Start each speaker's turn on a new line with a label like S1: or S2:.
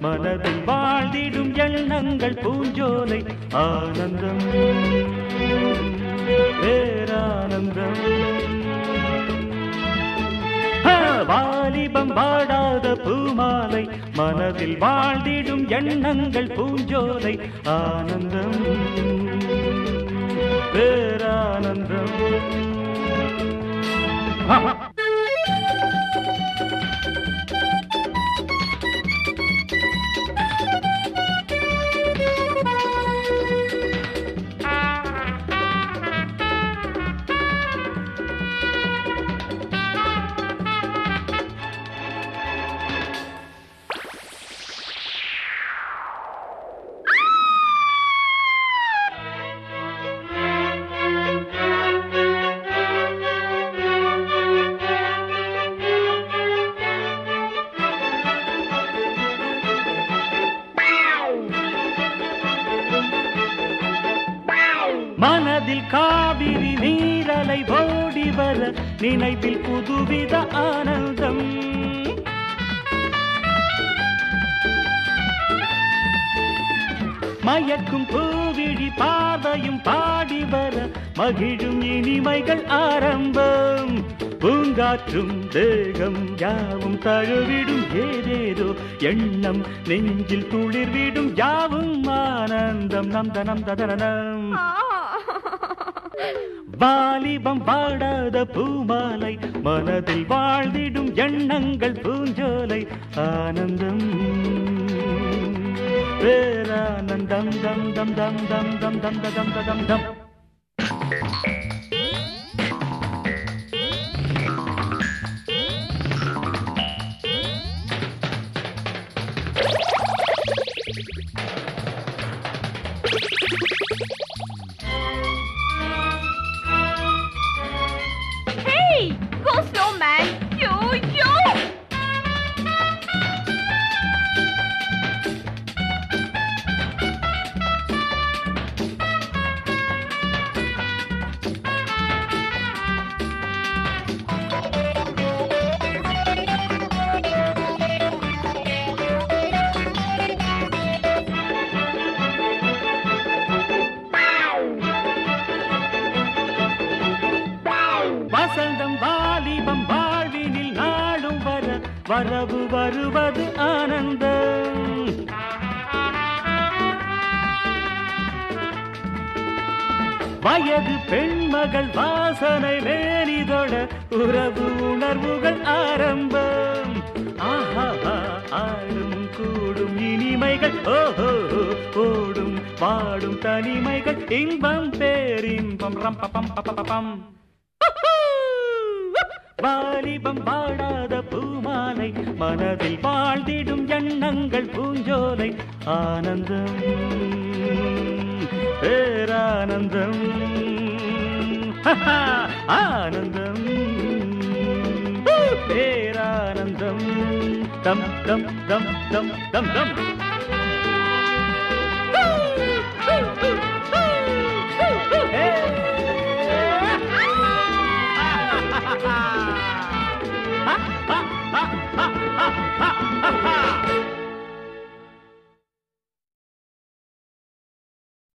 S1: மனதில் வாழ்ந்திடும் எண்ணங்கள் பூஞ்சோலை ஆனந்தம் பேரானந்தம் வாலிபம் வாடாத பூமாலை மனதில் வாழ்ந்திடும் எண்ணங்கள் பூஞ்சோலை ஆனந்தம் பேரானந்தம் மனதில் காவிரி நீரலை ஓடி வர நினைவில் புதுவித ஆனந்தம் மயக்கும் பூவிழி பார்வையும் பாடி வர மகிழும் இனிமைகள் ஆரம்பம் பூங்காற்றும் தேகம் யாவும் தழுவிடும் ஏதேதோ எண்ணம் நெஞ்சில் துளிர்விடும் யாவும் ஆனந்தம் நம் தனம் ததனம் வாலிபம் வாடாத பூமாலை மனதில் வாழ்ந்திடும் எண்ணங்கள் பூஞ்சோலை ஆனந்தம் பேரானந்தம் தம் தம் தம் தம் தம் தம் தம் தம் தம்
S2: Go slow, man. Yo, yo.
S1: வசந்தம் வாலிபம் வாழ்வினில் நாளும் வர வரவு வருவது ஆனந்தம் வயது பெண்மகள் வாசனை மேனிதொட உறவு உணர்வுகள் ஆரம்பம் ஆஹா ஆடும் கூடும் இனிமைகள் ஓஹோ ஓடும் பாடும் தனிமைகள் இன்பம் பேரின்பம் ரம் பம் பம் வாலிபம் வாடாத பூமாலை மனதில் வாழ்ந்திடும் எண்ணங்கள் பூஞ்சோலை ஆனந்தம் பேரானந்தம் ஆனந்தம் பேரானந்தம் தம் தம் தம் தம் தம் தம்